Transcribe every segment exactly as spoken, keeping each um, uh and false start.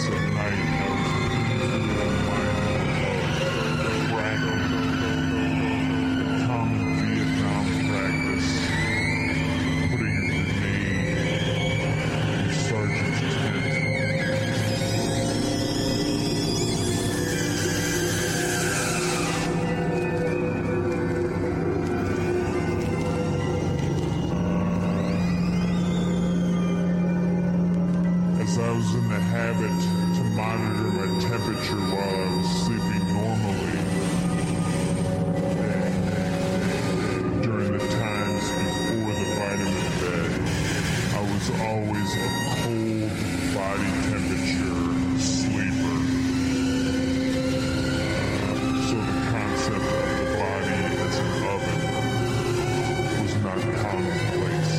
office at night. I was reminded of a common Vietnam practice, putting a grenade in the sergeant's tent. As I was in the habit to monitor my temperature while I was sleeping normally during the times before the vitamin bed, I was always a cold body temperature sleeper. So the concept of the body as an oven was not commonplace.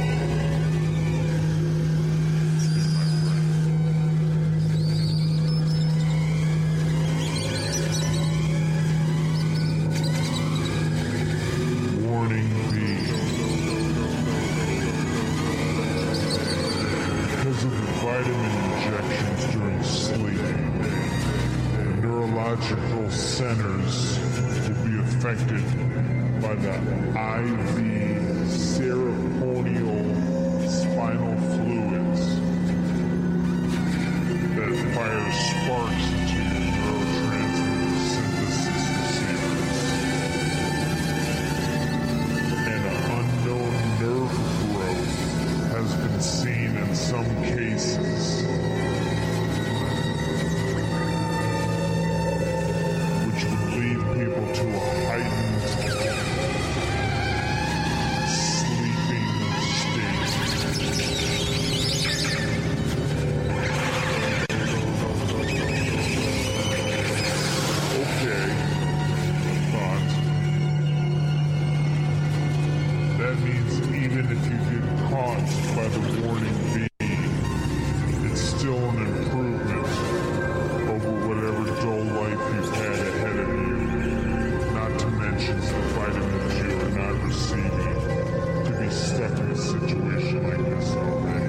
Vitamin injections during sleep, the neurological centers will be affected by the I V cerebrospinal spinal fluids that fire sparks into your neurotransmitter synthesis receivers. And an unknown nerve growth has been seen in some cases, which would lead people to a heightened sleeping state. Okay, thought. That means even if you get caught by the warning beam, it's still an improvement over whatever dull life you've had ahead of you, not to mention the vitamins you are not receiving to be stuck in a situation like this already.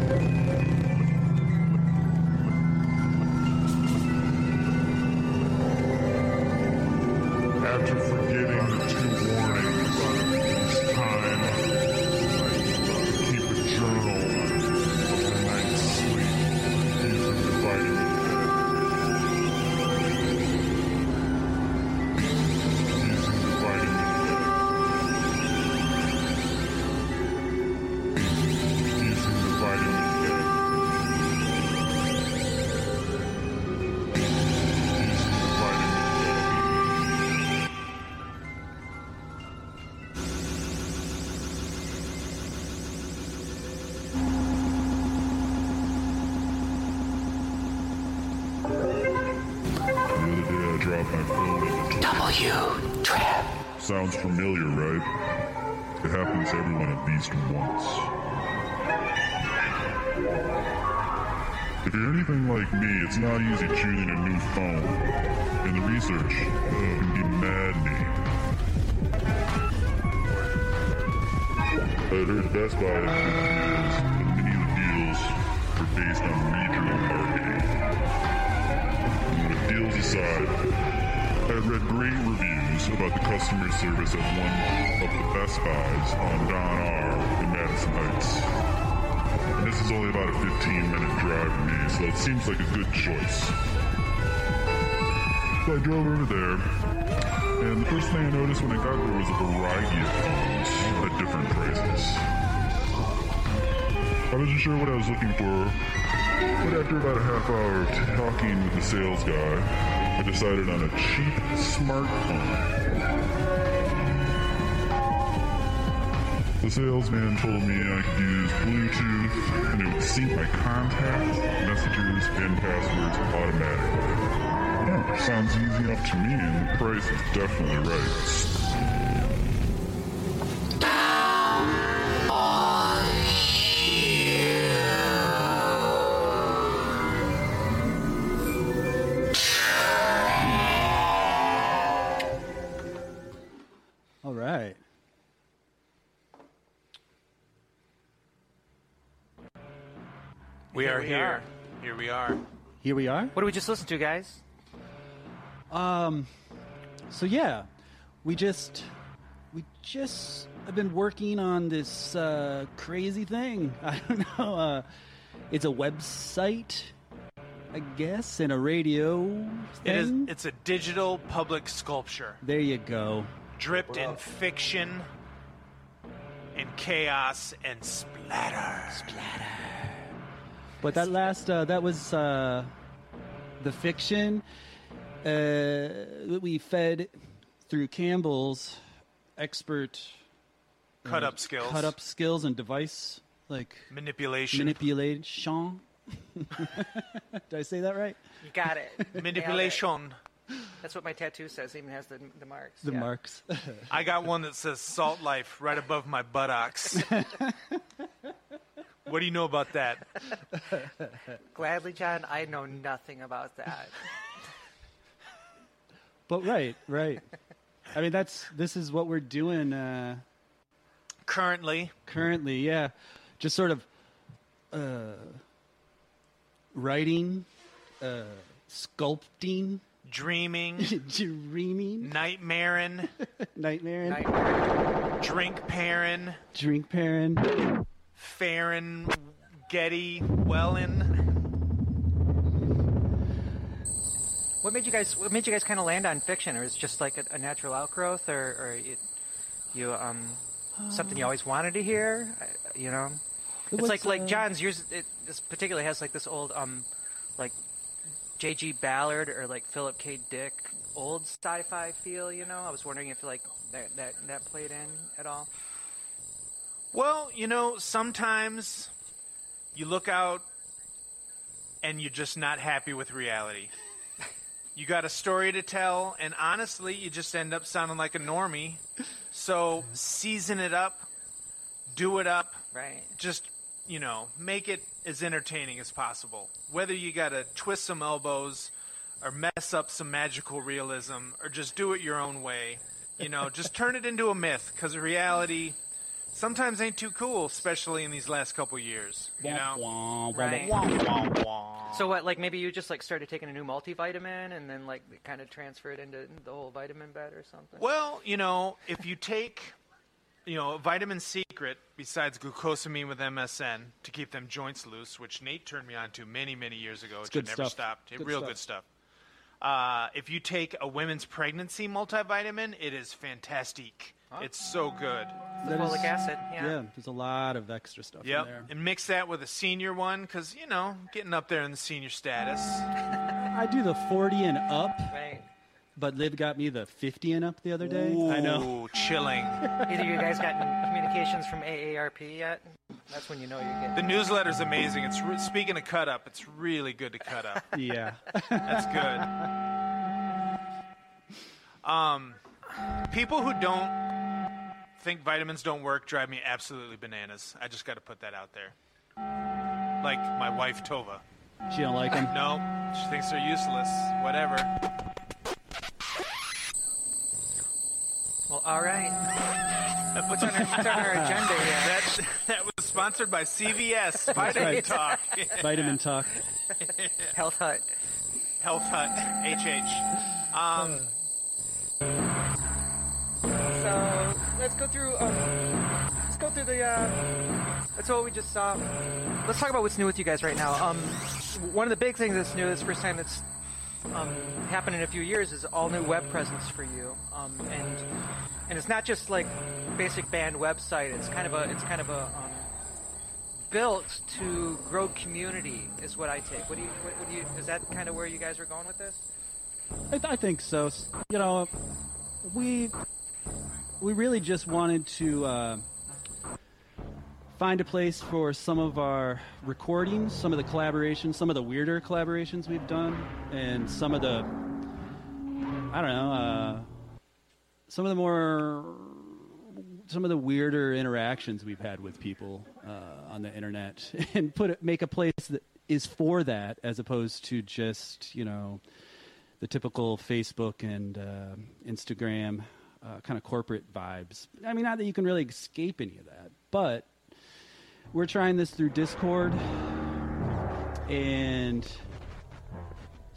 After forgetting the two warnings, it's time to keep a journal of the night's sleep using the vitamin bed. Using the vitamin bed. Using the vitamin bed. Using the vitamin Drop my phone in the W Trap. Sounds familiar, right? It happens to everyone at least once. If you're anything like me, it's not easy choosing a new phone, and the research uh, can be maddening. I heard Best Buy has good deals, but many of the deals are based on regional marketing. Deals aside, I had read great reviews about the customer service at one of the Best Buys on Don R in Madison Heights. And this is only about a fifteen minute drive for me, so it seems like a good choice. So I drove over there, and the first thing I noticed when I got there was a variety of phones at different prices. I wasn't sure what I was looking for, but after about a half hour of talking with the sales guy, I decided on a cheap smartphone. The salesman told me I could use Bluetooth and it would sync my contacts, messages, and passwords automatically. Oh, sounds easy enough to me, and the price is definitely right. All right. We Here are we here. are. Here we are. Here we are. What did we just listen to, guys? Um, so yeah, we just we just have been working on this uh, crazy thing. I don't know. Uh, it's a website, I guess, and a radio thing. It is. It's a digital public sculpture. There you go. Dripped in fiction, and chaos, and splatter. Splatter. But that last, uh, that was uh, the fiction uh, that we fed through Campbell's expert Cut uh, up skills. cut up skills and device like Manipulation. manipulation. Did I say that right? You got it. Manipulation. That's what my tattoo says. It even has the, the marks. The yeah. marks. I got one that says Salt Life right above my buttocks. What do you know about that? Gladly, John, I know nothing about that. But right, right. I mean, that's this is what we're doing uh, Currently. currently. Yeah, just sort of uh, writing, uh, sculpting, Dreaming. dreaming, Nightmaring. nightmare, Nightmare. Drink pairing. drink pairing. Farron. Getty. Wellen. What made you guys? What made you guys kind of land on fiction, or is it just like a, a natural outgrowth, or, or you, you um something you always wanted to hear? I- You know, It it's was, like like uh, John's. Yours, it, this particularly has like this old um like J G Ballard or like Philip K. Dick old sci-fi feel. You know, I was wondering if like that that that played in at all. Well, you know, sometimes you look out and you're just not happy with reality. You got a story to tell, and honestly, you just end up sounding like a normie. So season it up, do it up, Right. just, you know, make it as entertaining as possible. Whether you got to twist some elbows or mess up some magical realism or just do it your own way, you know, just turn it into a myth, because reality sometimes ain't too cool, especially in these last couple years, you know? Wah, wah, Right. wah, wah. Wah, wah, wah. So what? Like maybe you just like started taking a new multivitamin and then like kind of transfer it into the whole vitamin bed or something. Well, you know, if you take, you know, a vitamin secret besides glucosamine with M S N to keep them joints loose, which Nate turned me on to many, many years ago, which I good never stuff. stopped. Good Real stuff. good stuff. Uh, if you take a women's pregnancy multivitamin, it is fantastic. It's so good. The That folic is- acid. Yeah. Yeah, there's a lot of extra stuff in Yep. there. And mix that with a senior one, because, you know, getting up there in the senior status. I do the forty and up, Right. but Liv got me the fifty and up the other day. I know. Ooh, chilling. Either you guys gotten communications from A A R P yet? That's when you know you're getting. The newsletter's amazing. It's re- speaking of cut up, it's really good to cut up. Yeah. That's good. Um, people who don't think vitamins don't work drive me absolutely bananas. I just got to put that out there. Like my wife Tova. She don't like them. No, she thinks they're useless. Whatever. Well, all right. What's on our, what's on our agenda here? That that was sponsored by C V S Vitamin right. Talk. Vitamin talk. Health Hut. Health Hut. H H. Um, So let's go through. Um, let's go through the. Uh, that's what we just saw. Let's talk about what's new with you guys right now. Um, one of the big things that's new, this first time that's um, happened in a few years, is all new web presence for you. Um, and and it's not just like basic band website. It's kind of a. It's kind of a. Um, built to grow community is what I take. What do you? What, what do you? Is that kind of where you guys are going with this? I, th- I think so. You know, we we really just wanted to uh, find a place for some of our recordings, some of the collaborations, some of the weirder collaborations we've done, and some of the I don't know, uh, some of the more some of the weirder interactions we've had with people uh, on the internet, and put it, make a place that is for that, as opposed to just, you know, the typical Facebook and uh, Instagram uh, kind of corporate vibes. I mean, not that you can really escape any of that, but we're trying this through Discord, and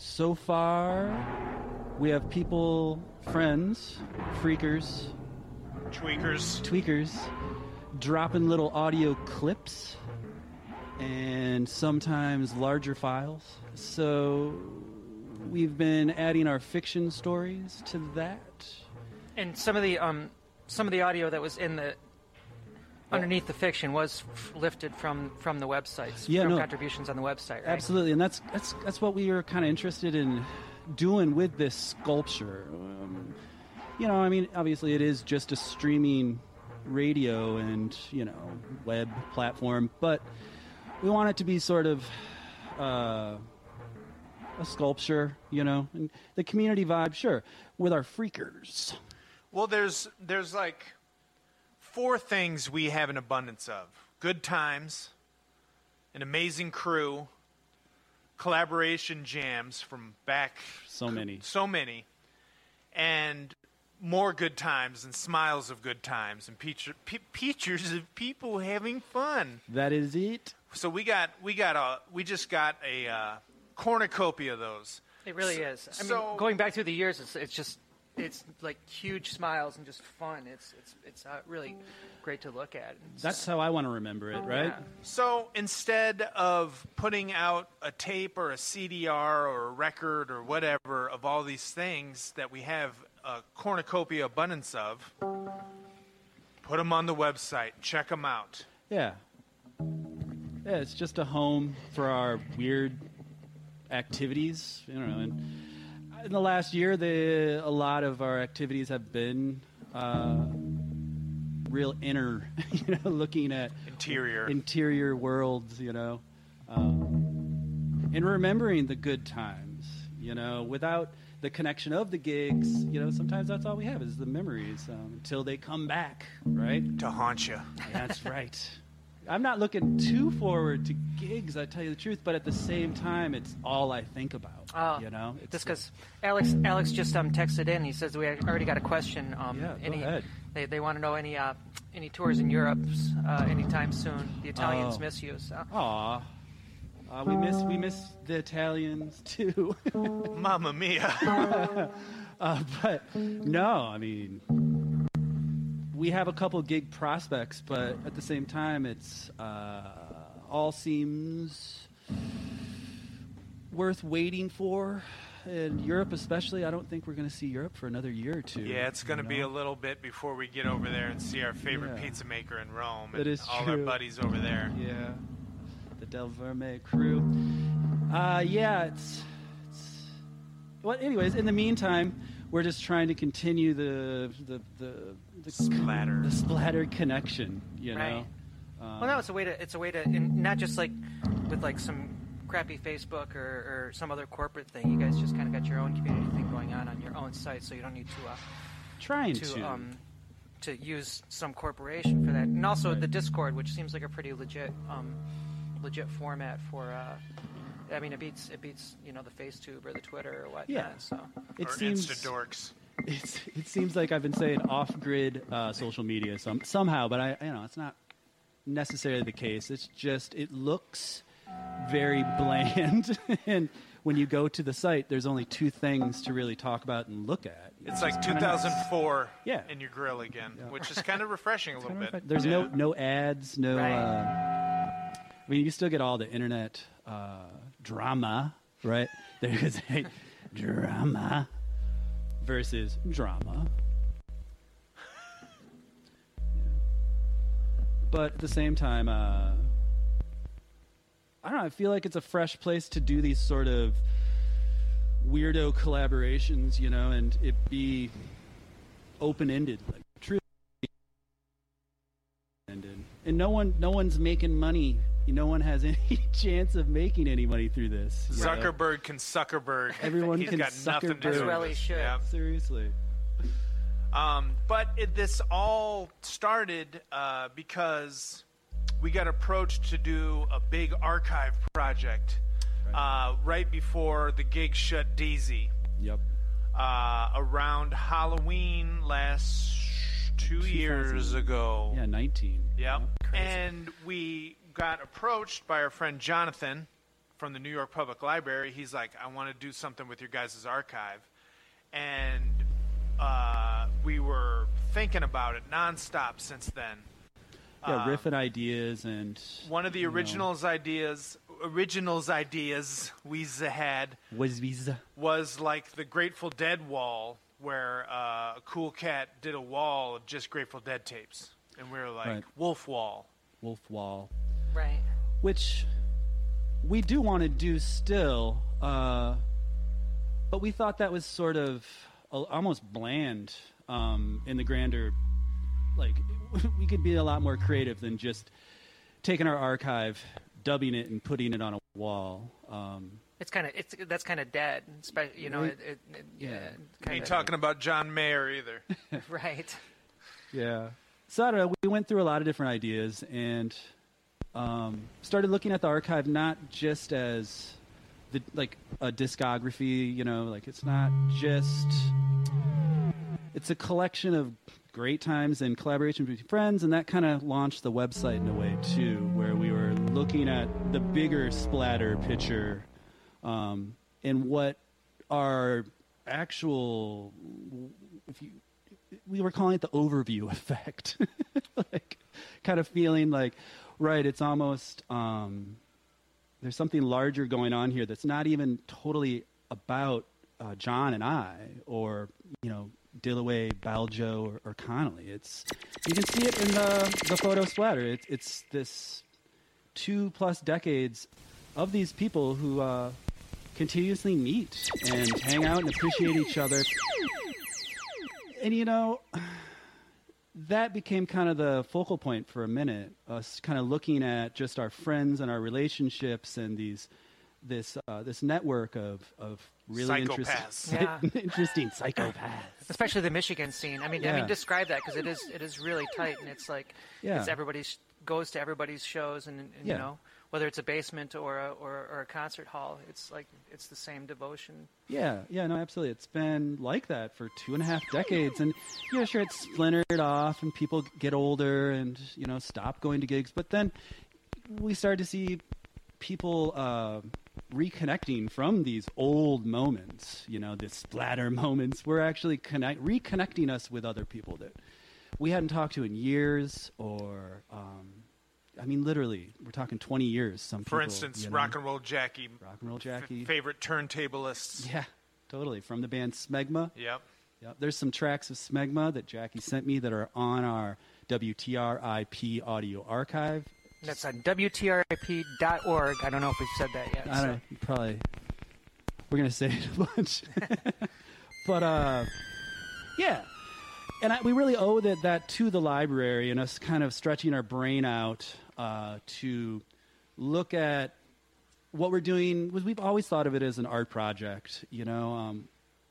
so far, we have people, friends, freakers, Tweakers. tweakers, dropping little audio clips and sometimes larger files. So we've been adding our fiction stories to that. And some of the um, some of the audio that was in the underneath the fiction was f- lifted from, from the websites, Yeah, from no. contributions on the website, right? Absolutely, and that's that's that's what we were kind of interested in doing with this sculpture. Um, you know, I mean, obviously, it is just a streaming radio and you know web platform, but we want it to be sort of uh, a sculpture, you know, and the community vibe, sure, with our freakers. Well, there's there's like four things we have an abundance of: good times, an amazing crew, collaboration jams from back So many. so many, and more good times and smiles of good times and picture, p- pictures of people having fun. That is it. So we got we got a we just got a uh, cornucopia of those. It really is. I so- mean, going back through the years, it's it's just it's like huge smiles and just fun. It's it's it's uh, really great to look at. It's- That's how I want to remember it, right? yeah. So instead of putting out a tape or a C D R or a record or whatever of all these things that we have a cornucopia abundance of, put them on the website. Check them out. Yeah. Yeah, it's just a home for our weird activities. You know, and in the last year, the a lot of our activities have been uh, real inner, you know, looking at Interior. interior worlds, you know, um, and remembering the good times, you know, without the connection of the gigs, you know, sometimes that's all we have is the memories um, until they come back, right? To haunt you. That's right. I'm not looking too forward to gigs, I tell you the truth, but at the same time, it's all I think about. Oh, you know, it's just because Alex Alex just um, texted in. He says we already got a question. Um, Yeah, go any, ahead. They they want to know any uh, any tours in Europe uh, anytime soon. The Italians Oh. miss you. So. Aw, uh, we miss we miss the Italians too. Mamma mia. uh, but no, I mean, we have a couple gig prospects, but at the same time, it's uh, all seems worth waiting for. In Europe, especially, I don't think we're going to see Europe for another year or two. Yeah, it's going to you be a know? little bit before we get over there and see our favorite Yeah. pizza maker in Rome. That and is all our true. buddies over there. Yeah, the Del Verme crew. Uh, yeah, it's, it's. Well, anyways, in the meantime, we're just trying to continue the the the, the Splatter. the splatter connection. You know. Right. Um, Well, no, it's a way to it's a way to in, not just like with like some crappy Facebook or, or some other corporate thing. You guys just kind of got your own community thing going on on your own site, so you don't need to uh, trying to to. um, to use some corporation for that. And also the Discord, which seems like a pretty legit um, legit format for. Uh, I mean, it beats it beats you know the FaceTube or the Twitter or whatnot. Yeah. So it or seems. Insta-dorks. It's, it seems like I've been saying off-grid uh, social media some, somehow, but I, you know, it's not necessarily the case. It's just it looks very bland, and when you go to the site, there's only two things to really talk about and look at. It's like kinda two thousand four Yeah. in your grill again, which is kind of refreshing a little bit. There's Yeah. no no ads, no. Right. Uh, I mean, you still get all the internet uh, drama, right? There's a drama versus drama. Yeah. But at the same time, uh, I don't know. I feel like it's a fresh place to do these sort of weirdo collaborations, you know, and it be open-ended, like truly ended. And no one, no one's making money. No one has any chance of making any money through this. you know? Zuckerberg can Zuckerberg. Everyone He's can got nothing to Zuckerberg. do As with well he this. should. Yeah. Seriously. Um, but it, this all started uh, because we got approached to do a big archive project Right. uh, right before the gig shut Daisy Yep. uh, around Halloween last two years two thousand ago. Yeah, nineteen. Yep. Yeah. And we got approached by our friend Jonathan from the New York Public Library. He's like, I want to do something with your guys' archive. And uh, we were thinking about it nonstop since then. Yeah, um, riffing ideas and one of the you know, originals ideas, originals ideas we had was visa. was like the Grateful Dead wall, where uh, a cool cat did a wall of just Grateful Dead tapes, and we were like, Right. Wolf Wall. Wolf Wall, Right. which we do want to do still, uh, but we thought that was sort of a, almost bland um, in the grander. Like, we could be a lot more creative than just taking our archive, dubbing it, and putting it on a wall. Um, It's kind of it's that's kind of dead. Spe- You know, Right. it, it, it, Yeah. kinda, Ain't talking about John Mayer either. right. Yeah. So I don't know. We went through a lot of different ideas and um, started looking at the archive not just as the like a discography. You know, like it's not just. It's a collection of great times and collaboration between friends, and that kind of launched the website in a way too, where we were looking at the bigger splatter picture um, and what our actual. If you, we were calling it the overview effect, like kind of feeling like, right, it's almost, um, there's something larger going on here that's not even totally about uh, John and I, or, you know, Dillaway, Baljo, or, or Connolly. It's, you can see it in the, the photo splatter. It's, it's this two plus decades of these people who uh, continuously meet and hang out and appreciate each other. And, you know, that became kind of the focal point for a minute, us kind of looking at just our friends and our relationships and these, this, uh, this network of, of really Psychopaths. Yeah. interesting psychopaths. Especially the Michigan scene. I mean, I Yeah. mean, describe that because it is it is really tight, and it's like Yeah. it's everybody's goes to everybody's shows, and, and Yeah. you know whether it's a basement or a or, or a concert hall, it's like it's the same devotion. Yeah, yeah, no, absolutely. It's been like that for two and a half decades. And, you know, sure, it's splintered off and people get older and, you know, stop going to gigs. But then we started to see people uh, reconnecting from these old moments, you know, the splatter moments. We're actually connect- reconnecting us with other people that we hadn't talked to in years or... Um, I mean, literally, we're talking twenty years. Some For people, instance, you know? Rock and Roll Jackie, Rock and Roll Jackie. f- favorite turntablists. Yeah, totally. From the band Smegma. Yep. Yep. There's some tracks of Smegma that Jackie sent me that are on our W T R I P audio archive. That's on W T R I P dot org. I don't know if we've said that yet. I so. don't know, probably. We're going to say it a bunch. But, uh, yeah. And I, we really owe that, that to the library and us kind of stretching our brain out uh, to look at what we're doing. We've always thought of it as an art project, you know. Um,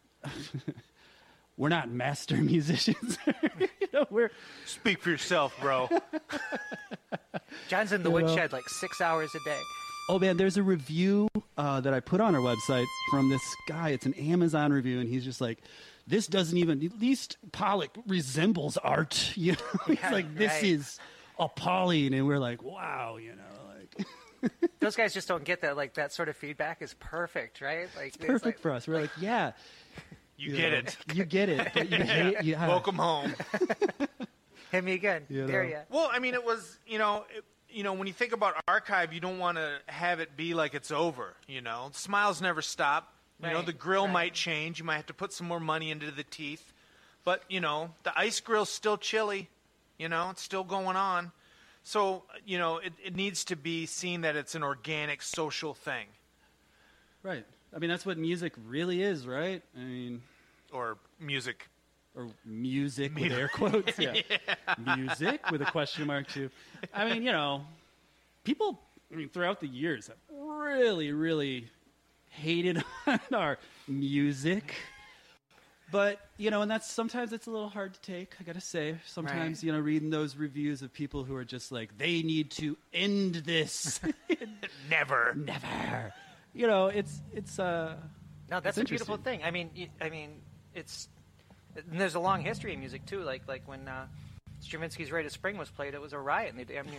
we're not master musicians. you know, we're Speak for yourself, bro. John's in the You know. woodshed like six hours a day. Oh, man, there's a review uh, that I put on our website from this guy. It's an Amazon review, and he's just like, this doesn't even, at least Pollock resembles art. You know, he's Yeah, like, this right. is appalling. And we're like, wow, you know, like, Those guys just don't get that. Like that sort of feedback is perfect, right? Like it's perfect like, for us. We're like, yeah. You get know, it. You get it. But you hate, yeah. Welcome home. Hit me again. You There know. you. Well, I mean, it was, you know, it, you know, when you think about archive, you don't want to have it be like it's over, you know. Smiles never stop. You know, Right, the grill right. might change. You might have to put some more money into the teeth. But, you know, the ice grill's still chilly. You know, it's still going on. So, you know, it, it needs to be seen that it's an organic social thing. Right. I mean, that's what music really is, right? I mean, Or music. or music with air quotes. Yeah. Music with a question mark, too. I mean, you know, people, I mean, throughout the years have really, really hated on our music. But, you know, and that's sometimes it's a little hard to take, I got to say. Sometimes, Right. you know, reading those reviews of people who are just like, they need to end this. Never. Never. You know, it's, it's, uh, No, that's It's a beautiful interesting. thing. I mean, y- I mean, it's and there's a long history in music too. Like like when uh, Stravinsky's Rite of Spring was played, it was a riot, and they damn near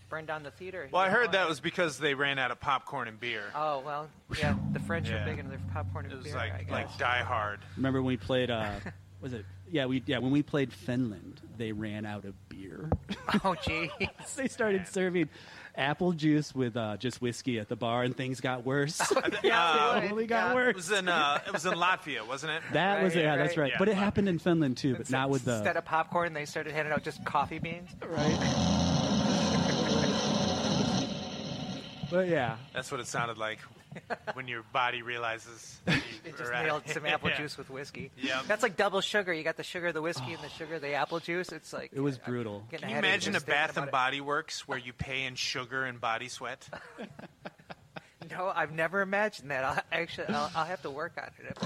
burned down the theater. Well, I heard that was because they ran out of popcorn and beer. Oh well, yeah. The French Yeah. are big into their popcorn and It was beer. I like guess. like Die Hard. Remember when we played? Uh, was it? Yeah, we yeah when we played Finland, they ran out of beer. Oh jeez. They started serving apple juice with uh, just whiskey at the bar, and things got worse. Yeah, it it only would, got yeah. It worse. was in uh, it was in Latvia, wasn't it? That Right, was yeah, right. that's right. Yeah. But it happened in Finland too, but not with the Instead of popcorn, they started handing out just coffee beans. But yeah, That's what it sounded like when your body realizes. that They you just are at- nailed some apple Yeah. juice with whiskey. Yep. That's like double sugar. You got the sugar, the whiskey, and the sugar, the apple juice. It's like it was I'm brutal. getting Can you headache imagine a just thinking Bath and about Body Works where you pay in sugar and body sweat? it. No, I've never imagined that. I'll, actually, I'll, I'll have to work on it.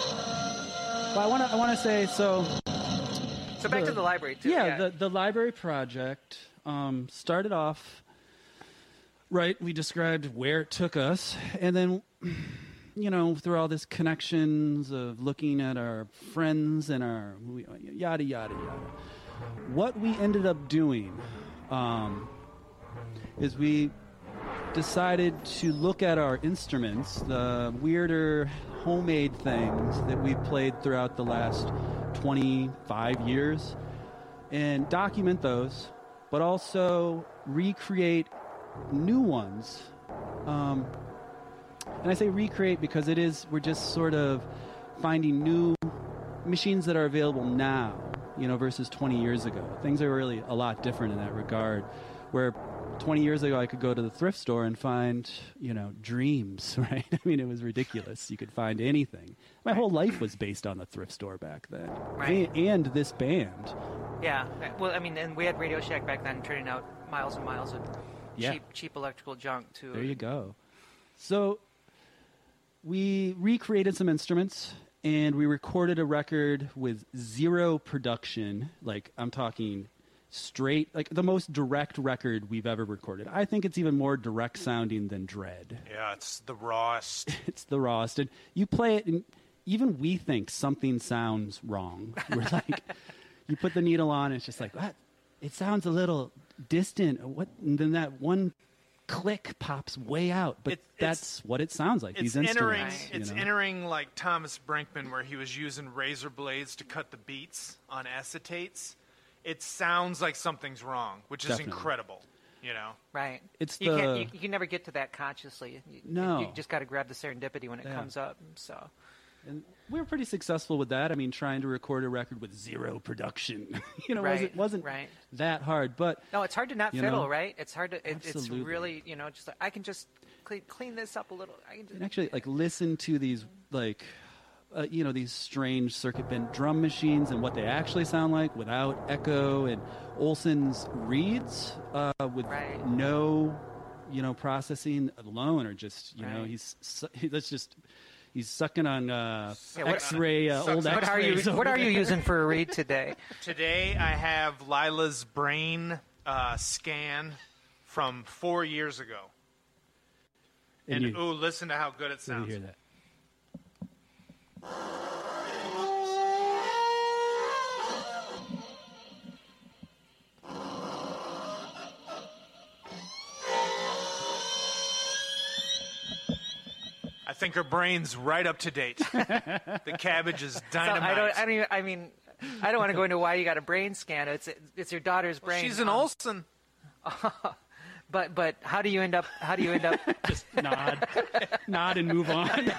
But I want to I want to say so. So back The- to the library too. Yeah, the the library project um, started off. Right, we described where it took us, and then, you know, through all this connections of looking at our friends and our yada yada yada. What we ended up doing um, is we decided to look at our instruments, the weirder homemade things that we've played throughout the last twenty-five years, and document those, but also recreate new ones. Um, and I say recreate because it is, we're just sort of finding new machines that are available now, you know, versus twenty years ago. Things are really a lot different in that regard, where twenty years ago I could go to the thrift store and find, you know, dreams, right? I mean, it was ridiculous. You could find anything. My whole life was based on the thrift store back then. Right. And, and this band. Yeah. Well, I mean, and we had Radio Shack back then, turning out miles and miles of Yeah. cheap, cheap electrical junk too. There you go. So we recreated some instruments and we recorded a record with zero production. Like, I'm talking straight, like the most direct record we've ever recorded. I think it's even more direct sounding than Dread. Yeah, it's the rawest. It's the rawest. And you play it, and even we think something sounds wrong. We're like, you put the needle on, and it's just like, what? It sounds a little distant. What? And then that one click pops way out. But It- it's- that's what it sounds like. It's These entering. instruments. you It's know? entering like Thomas Brinkman, where he was using razor blades to cut the beats on acetates. It sounds like something's wrong, which is Definitely. incredible. You know. Right. It's you the- can't. You, you can never get to that consciously. You, No. You just got to grab the serendipity when it Yeah. comes up. So. And we were pretty successful with that. I mean, trying to record a record with zero production, you know, Right, wasn't, wasn't right. that hard. But No, it's hard to not You fiddle, know? right? It's hard to. It, it's Absolutely. really, you know, just like, I can just clean, clean this up a little. I can just, and actually, like, listen to these, like, uh, you know, these strange circuit bent drum machines and what they actually sound like without echo, and Olson's reeds uh, with Right. no, you know, processing alone, or just, you know, Right. he's su- that's just he's sucking on uh, Yeah, what- X-ray, uh, old what are X-rays. you? What over are you there. using for a read today? Today I have Lila's brain uh, scan from four years ago. And And you- ooh, listen to how good it Let me sounds. hear that. I think her brain's right up to date. The cabbage is So dynamite. I don't. I don't. Even, I mean, I don't want to go into why you got a brain scan. It's it's your daughter's brain. She's an Um, Olsen. But but how do you end up? How do you end up? Just nod, nod, and move on.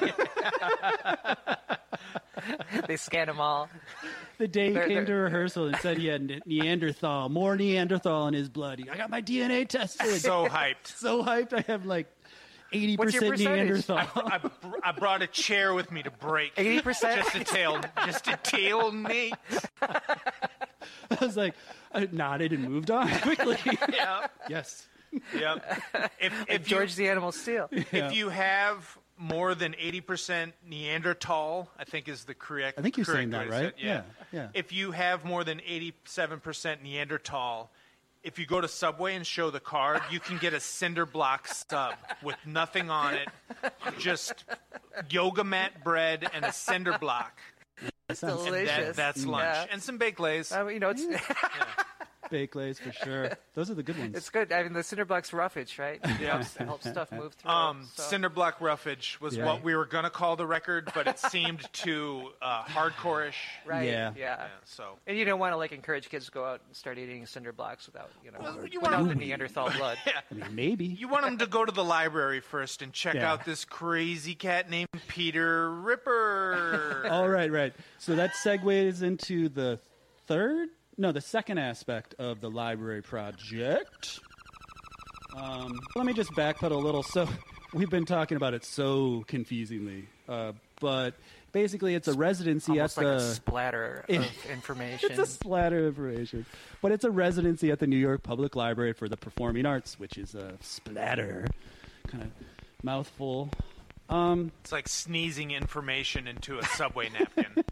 They scan them all. The day he They're- came to they're- rehearsal and said he had Ne- Neanderthal, more Neanderthal in his blood. He- I got my D N A tested. So hyped. So hyped. I have like eighty What's your percent percentage? Neanderthal. I, br- I brought a chair with me to break. Eighty percent. Just to tail, just to tail Nate. I was like, I nodded and moved on quickly. Yeah, Yes. yep. If, if George you, the Animal Steel. if you have more than eighty percent Neanderthal, I think is the correct. I think you're correct saying that, way to say right? it, Yeah. Yeah, yeah. If you have more than eighty-seven percent Neanderthal, if you go to Subway and show the card, you can get a cinder block sub with nothing on it, just yoga mat bread and a cinder block. That sounds- And Delicious. that, that's lunch. Yeah. And some baked lays. I mean, you know, it's Baked Lays for sure. Those are the good ones. It's good. I mean, the cinder block's roughage, right? It helps, it helps stuff move through. Um, it, so. Cinder block roughage was Yeah. what we were gonna call the record, but it seemed too uh, hardcore-ish. Right. Yeah. Yeah. Yeah, so And you don't want to like encourage kids to go out and start eating cinder blocks without, you know, Well, or- you want without them- the Neanderthal blood. I mean, maybe. you want them to go to the library first and check Yeah. out this crazy cat named Peter Ripper. All right, right. So that segues into the third, no, the second aspect of the library project. Um, let me just backpedal a little. So we've been talking about it so confusingly, uh, but basically it's a residency Almost at like the. a splatter of information. It's a splatter of information, but it's a residency at the New York Public Library for the Performing Arts, which is a splatter, kind of mouthful. Um, It's like sneezing information into a subway napkin.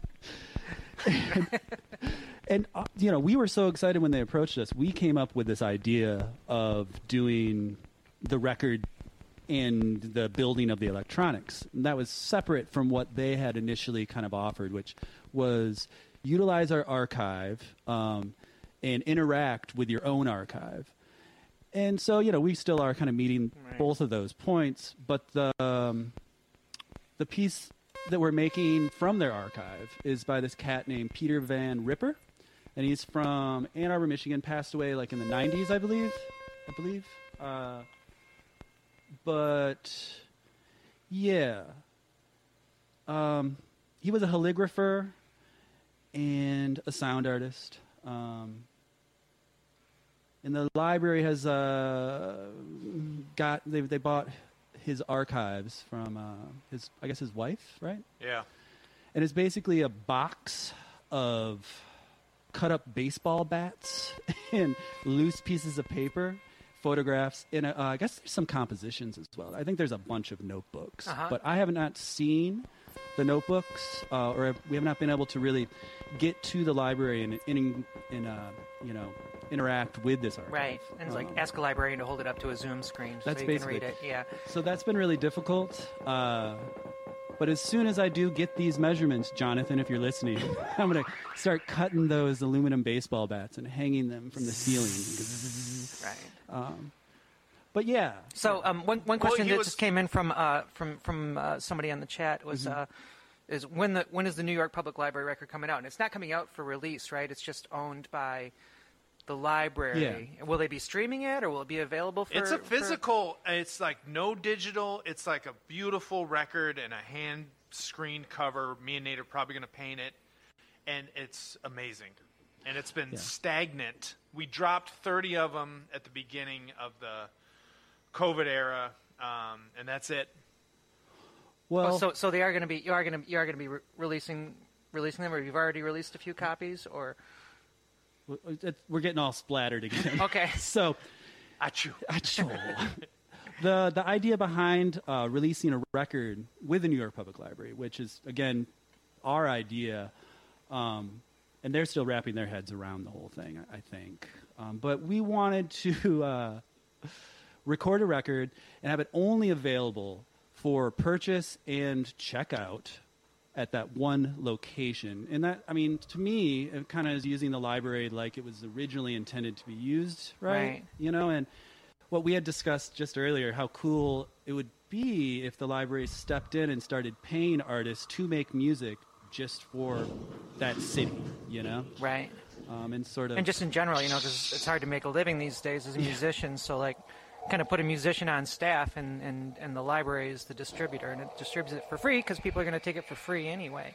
And, uh, you know, we were so excited when they approached us. We came up with this idea of doing the record and the building of the electronics. And that was separate from what they had initially kind of offered, which was utilize our archive um, and interact with your own archive. And so, you know, we still are kind of meeting Right. both of those points. But the, um, the piece that we're making from their archive is by this cat named Peter Van Ripper. And he's from Ann Arbor, Michigan. Passed away like in the nineties, I believe. I believe. Uh, but yeah, um, he was a calligrapher and a sound artist. Um, and the library has uh, got they they bought his archives from uh, his I guess his wife, right? Yeah. And it's basically a box of cut up baseball bats and loose pieces of paper, photographs, and uh, I guess there's some compositions as well. I think there's a bunch of notebooks, Uh-huh. but I have not seen the notebooks, uh, or we have not been able to really get to the library and, and, and uh, you know, interact with this archive. Right. And it's like Um, ask a librarian to hold it up to a Zoom screen so That's you can basically- read it. Yeah. So that's been really difficult. Uh, but as soon as I do get these measurements, Jonathan, if you're listening, I'm going to start cutting those aluminum baseball bats and hanging them from the ceiling. Right. Um, but yeah, So um, one one question he that was- just came in from uh, from from uh, somebody on the chat was Mm-hmm. uh, is when the when is the New York Public Library record coming out? And it's not coming out for release, right? It's just owned by the library. Will they be streaming it, or will it be available for? It's a for- physical. It's like no digital. It's like a beautiful record and a hand screened cover. Me and Nate are probably going to paint it, and it's amazing. And it's been Yeah. stagnant. We dropped thirty of them at the beginning of the COVID era, um, and that's it. well, Oh, so so they are going to be you are going to you are going to be re- releasing releasing them, or you've already released a few copies, or w- it- we're getting all splattered again. okay. So, Achoo. achoo. the the idea behind uh, releasing a record with the New York Public Library, which is again our idea, um, and they're still wrapping their heads around the whole thing, I I think. Um, but we wanted to uh, record a record and have it only available for purchase and checkout at that one location. And that, I mean, to me, it kind of is using the library like it was originally intended to be used, right? Right. You know, and what we had discussed just earlier, how cool it would be if the library stepped in and started paying artists to make music just for that city, you know? Right. Um, and sort of... And just in general, you know, because it's hard to make a living these days as a musician. So, like, kind of put a musician on staff, and, and, and the library is the distributor, and it distributes it for free because people are going to take it for free anyway.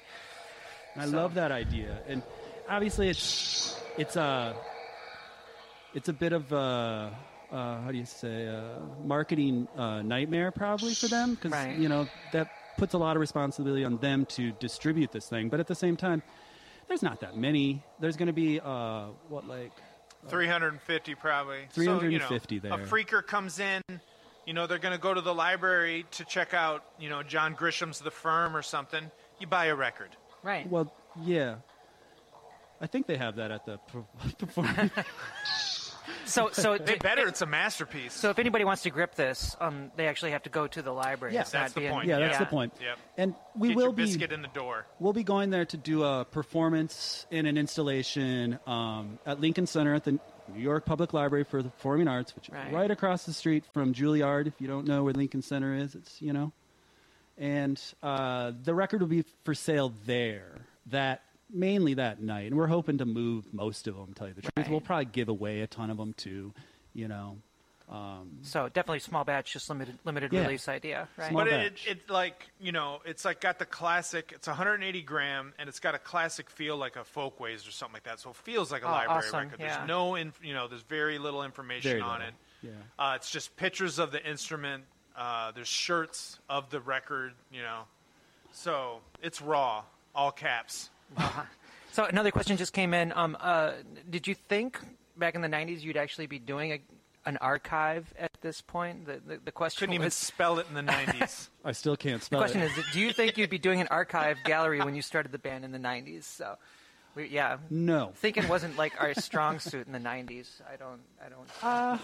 I So- love that idea, and obviously it's it's a it's a bit of a uh, how do you say a marketing uh, nightmare probably for them because Right. you know that puts a lot of responsibility on them to distribute this thing. But at the same time, there's not that many. There's going to be uh, what like three hundred fifty probably. three hundred So, fifty you know, there. A freaker comes in, you know, they're going to go to the library to check out, you know, John Grisham's The Firm or something. You buy a record. Right. well yeah. I think they have that at the per- performing. So, so They better. It's a masterpiece. So if anybody wants to grip this, um, they actually have to go to the library. Yeah. It's That's not the being- point. Yeah, that's Yeah. the point. Yep. And we Get will your be biscuit in the door. we'll be going there to do a performance in an installation um, at Lincoln Center at the New York Public Library for the Performing Arts, which Right. is right across the street from Juilliard. If you don't know where Lincoln Center is, it's, you know. And uh, the record will be for sale there, that mainly that night. And we're hoping to move most of them, to tell you the truth. Right. We'll probably give away a ton of them, too, you know. So definitely small batch, just limited limited Yeah. release idea, right? Small But it, batch. it, like, you know, it's like got the classic, it's one hundred eighty gram, and it's got a classic feel like a Folkways or something like that. So it feels like a Oh, library awesome, record. yeah. There's no, inf- you know, there's very little information Very on little, it. yeah. Uh, it's just pictures of the instrument. Uh, there's shirts of the record, you know. So it's raw, all caps. So another question just came in. Um, uh, did you think back in the nineties you'd actually be doing a, an archive at this point? The the, the question Couldn't even was, spell it in the nineties. I still can't the spell question it. is, do you think you'd be doing an archive gallery when you started the band in the nineties? So, we, yeah, No. thinking wasn't like our strong suit in the nineties. I don't, I don't.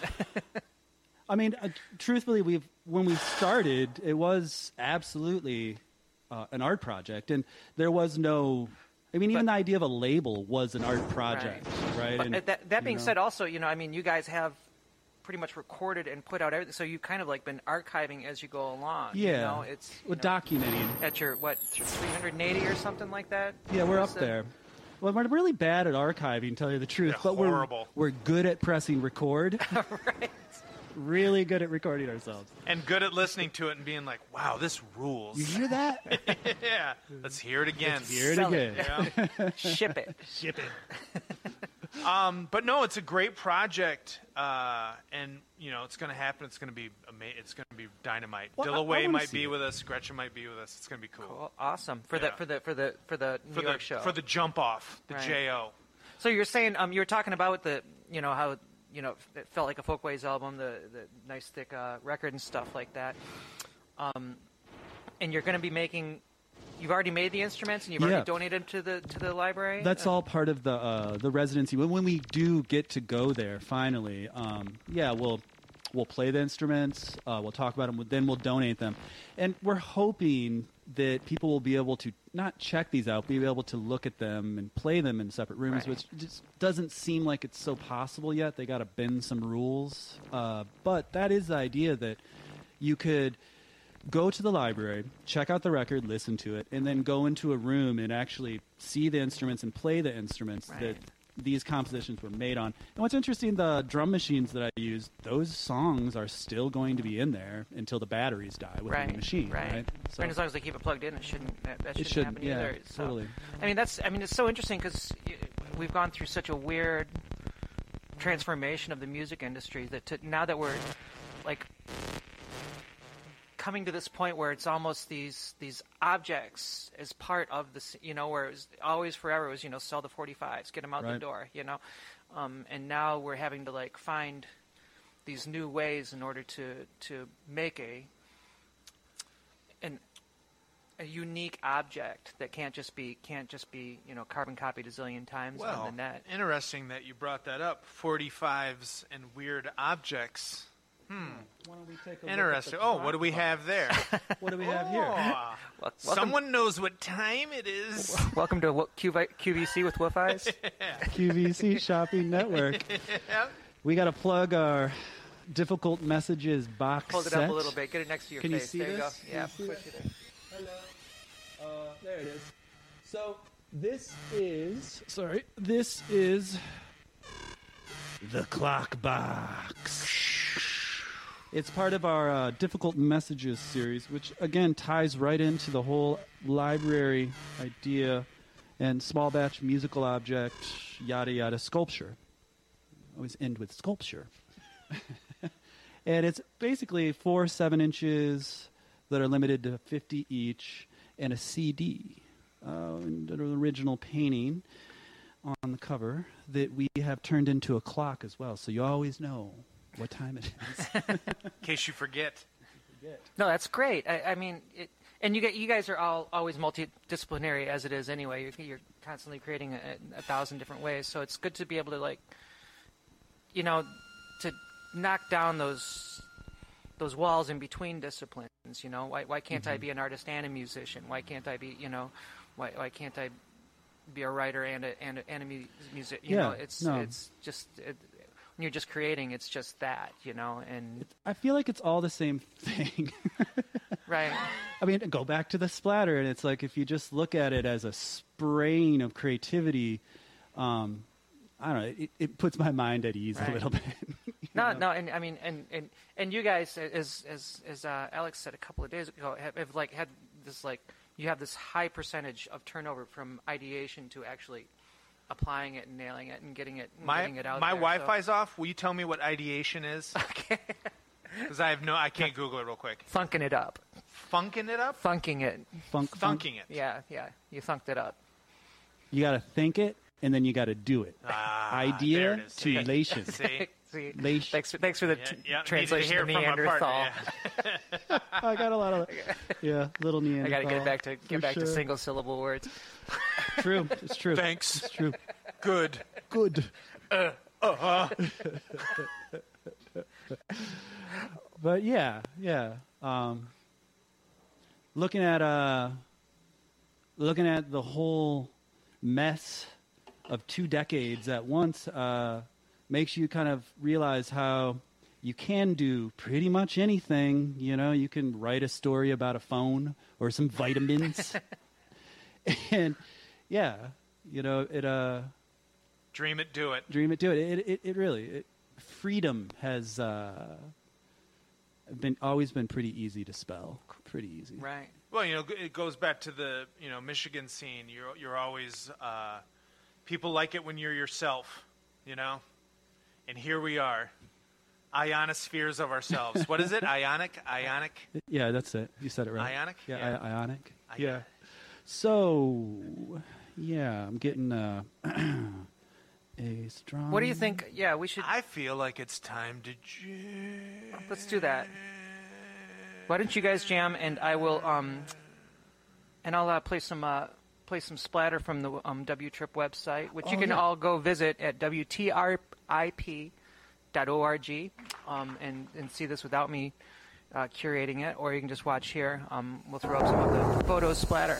I mean, uh, truthfully, we've when we started, it was absolutely uh, an art project, and there was no. I mean, even But- the idea of a label was an art project, right? But And, uh, that, that being you know, said, also, you know, I mean, you guys have pretty much recorded and put out everything, so you've kind of like been archiving as you go along. yeah, you know, it's you we're know, documenting. at your what three hundred eighty or something like that. Yeah, we're You up said? there. Well, we're really bad at archiving, to tell you the truth, Yeah, but horrible. we're we're good at pressing record. Right. Really good at recording ourselves. And good at listening to it and being like, wow, this rules. You hear that? Yeah. Let's hear it again. Hear it Sell again. it. Yeah. Ship it. Ship it. But no, it's a great project, uh, and you know it's going to happen. It's going to be ama- It's going to be dynamite. Well, I- I Dillaway wanna might see be it. with us. Gretchen might be with us. It's going to be cool. Well, awesome for Yeah. the for the for the for the New For York the show. for the jump off, the Right. J O. So you're saying um you were talking about the you know how you know it felt like a Folkways album, the the nice thick uh, record and stuff like that. Um, and you're going to be making. You've already made the instruments and you've Yeah. already donated to the to the library. That's Uh, all part of the uh, the residency. When, when we do get to go there, finally, um, yeah, we'll we'll play the instruments. Uh, we'll talk about them. Then we'll donate them, and we're hoping that people will be able to not check these out, be able to look at them and play them in separate rooms, Right. which just doesn't seem like it's so possible yet. They got to bend some rules, uh, but that is the idea that you could go to the library, check out the record, listen to it, and then go into a room and actually see the instruments and play the instruments Right. that these compositions were made on. And what's interesting, the drum machines that I use, those songs are still going to be in there until the batteries die within right, the machine, right? right. So And as long as they keep it plugged in, it shouldn't that, that it shouldn't should, happen yeah, either. So, totally. I mean, that's I mean, it's so interesting because we've gone through such a weird transformation of the music industry that to, now that we're like coming to this point where it's almost these these objects as part of this, you know, where it was always forever it was, you know, sell the forty-fives, get them out the Right. door, you know, um, and now we're having to like find these new ways in order to to make a an a unique object that can't just be can't just be you know carbon copied a zillion times Well, on the net. interesting that you brought that up. forty-fives and weird objects. Why don't we take a look at the Interesting. Oh, what do we clock have there? box? What do we have here? Oh, Wel- welcome, someone knows what time it is. welcome to Q V C with Wolf Eyes. Q V C Shopping Network. We got to plug our difficult messages box Hold it set. up a little bit. Get it next to your Can you face. see there you go. this? Can Yeah, you see push that? it in. Hello. Uh, there it is. So this is sorry. This is the clock box. It's part of our uh, difficult messages series, which again ties right into the whole library idea and small batch musical object, yada yada sculpture. Always end with sculpture. And it's basically four seven inches that are limited to fifty each, and a C D, uh, and an original painting on the cover that we have turned into a clock as well, so you always know what time it is. In case you forget. No, that's great. I, I mean, it, and you get you guys are all always multidisciplinary as it is anyway. You're, you're constantly creating a, a thousand different ways, so it's good to be able to like, you know, knock down those those walls in between disciplines. You know, why why can't mm-hmm. I be an artist and a musician? Why can't I be, you know, why why can't I be a writer and a and a, and a mu- music? You yeah, know, it's no. it's just it, when you're just creating, it's just that, you know. And it's, I feel like it's all the same thing. Right. I mean, go back to the splatter, and it's like if you just look at it as a spraying of creativity, um, I don't know, it, it puts my mind at ease right. a little bit. no, know? no, and I mean, and, and, and you guys, as as as uh, Alex said a couple of days ago, have, have like had this like you have this high percentage of turnover from ideation to actually applying it and nailing it and getting it, and my, getting it out my there. My Wi-Fi's so. off. Will you tell me what ideation is? Okay. Because I have no, I can't Google it real quick. Funking it up. Funking it up? Funking it. Funk, Funking it. Yeah, yeah. You funked it up. You got to think it, and then you got to do it. Ah, Idea to See? lation. See? See? Lation. Thanks, for, thanks for the yeah, t- yeah, translation of Neanderthal. Partner, yeah. I got a lot of, yeah, little Neanderthal. I got to get back to get back sure. to single syllable words. True. It's true. Thanks. It's true. Good. Good. Uh, uh-huh. But yeah, yeah. Um, looking at uh, looking at the whole mess of two decades at once uh, makes you kind of realize how you can do pretty much anything. You know, you can write a story about a phone or some vitamins, and yeah, you know it. Uh, Dream it, do it. Dream it, do it. It, it, it really. It, freedom has. Uh, Been always been pretty easy to spell, pretty easy. Right. Well, you know, it goes back to the you know Michigan scene. You're you're always uh, people like it when you're yourself, you know. And here we are, ionospheres of ourselves. What is it? Ionic, ionic. Yeah, that's it. You said it right. Ionic. Yeah, yeah. I- ionic. I- yeah. So, yeah, I'm getting uh, a strong. What do you think? Yeah, we should. I feel like it's time to jam. Let's do that. Why don't you guys jam, and I will, um, and I'll uh, play some uh, play some splatter from the um, W Trip website, which Oh, you can yeah. all go visit at W T R I P dot org um, and and see this without me uh, curating it, or you can just watch here. Um, we'll throw up some of the photos splatter.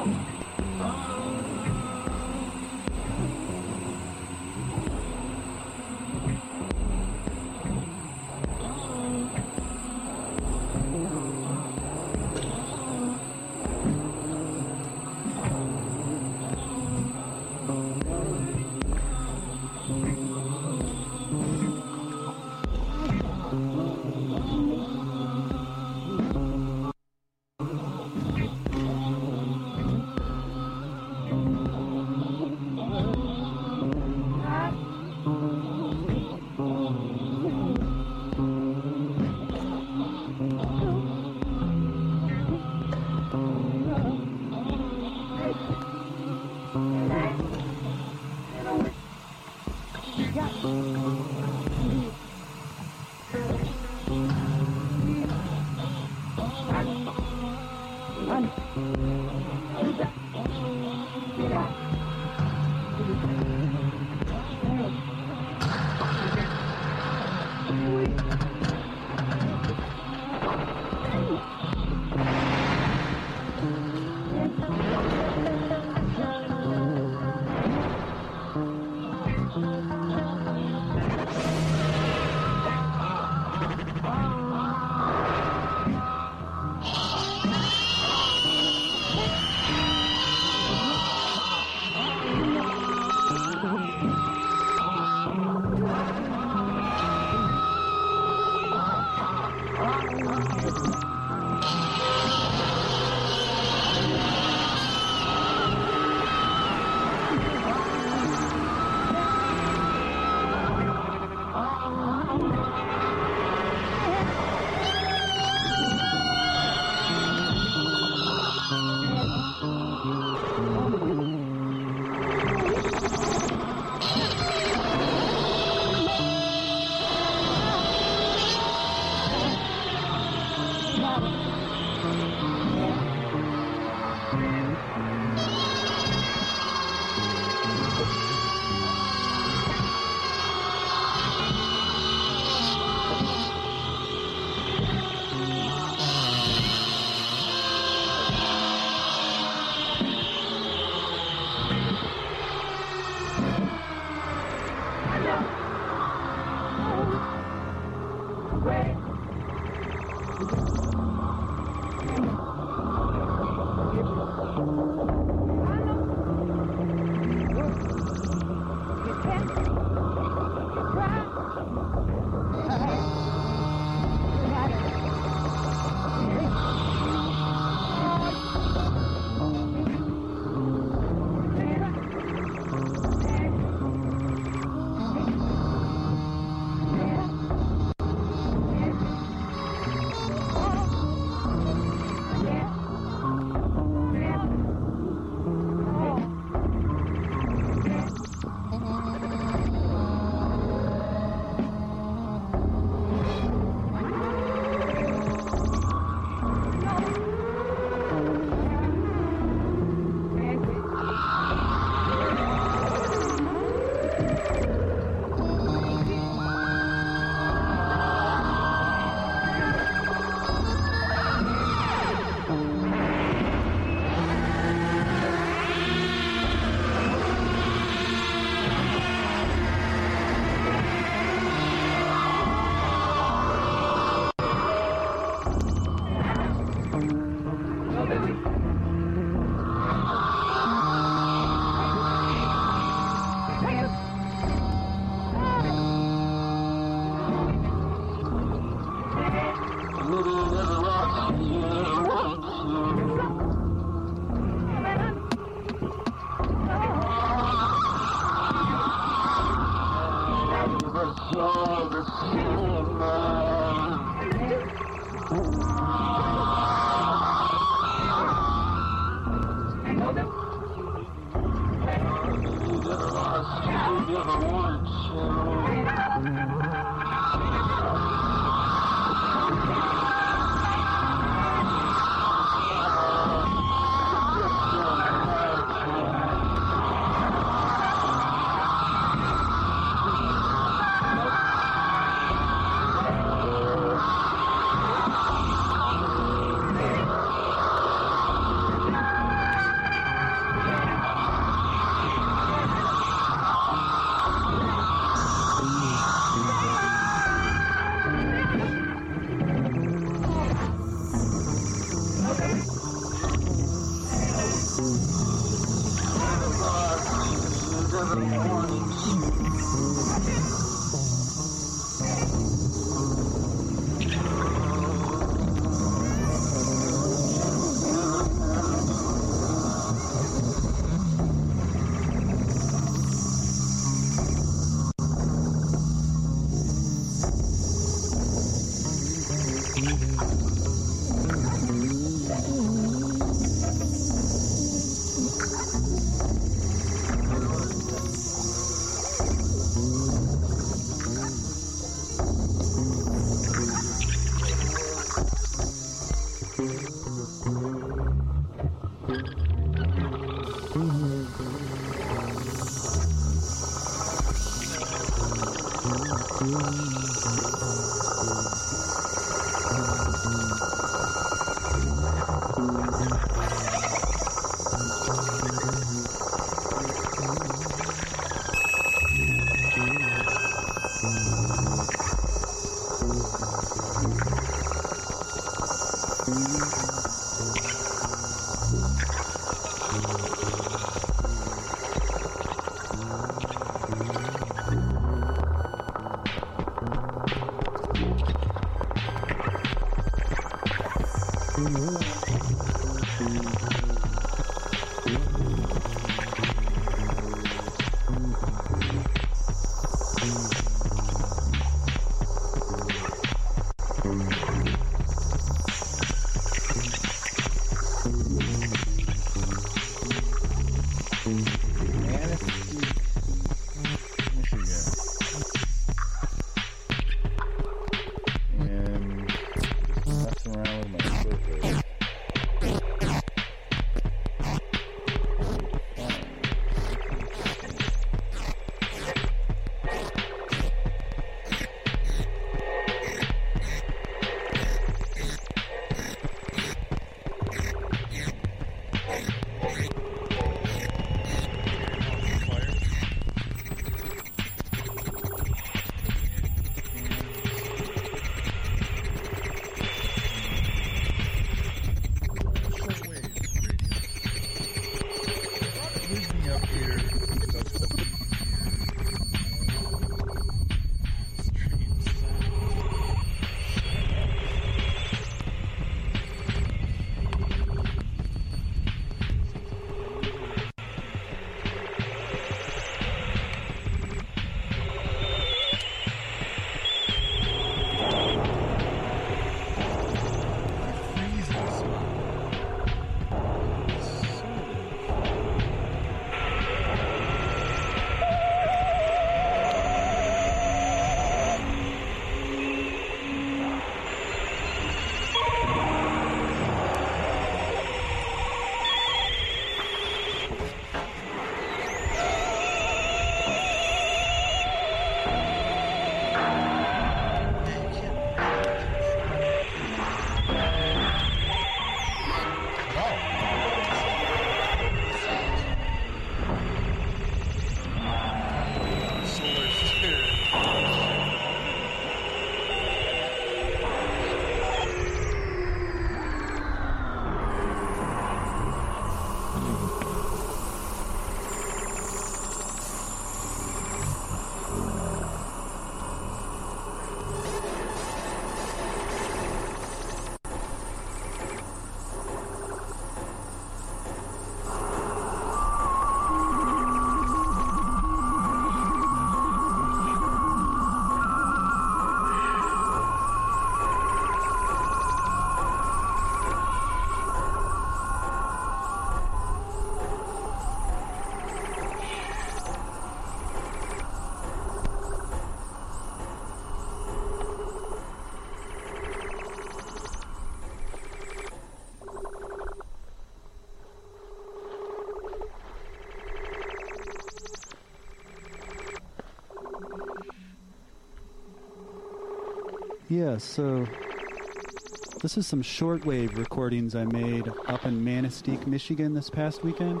Yeah, so this is some shortwave recordings I made up in Manistique, Michigan this past weekend.